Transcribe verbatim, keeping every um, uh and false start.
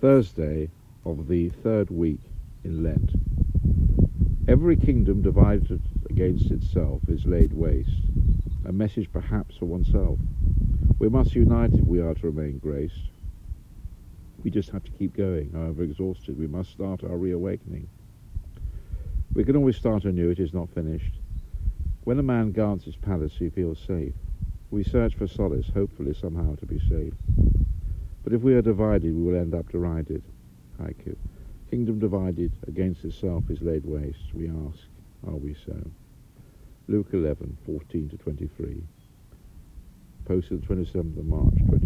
Thursday of the third week in Lent. Every kingdom divided against itself is laid waste, a message perhaps for oneself. We must unite if we are to remain graced. We just have to keep going, however exhausted. We must start our reawakening. We can always start anew, it is not finished. When a man guards his palace, he feels safe. We search for solace, hopefully somehow to be safe. But if we are divided, we will end up derided. Haiku. Kingdom divided against itself is laid waste. We ask, are we so? Luke eleven, fourteen to twenty-three. Posted the twenty-seventh of March, twenty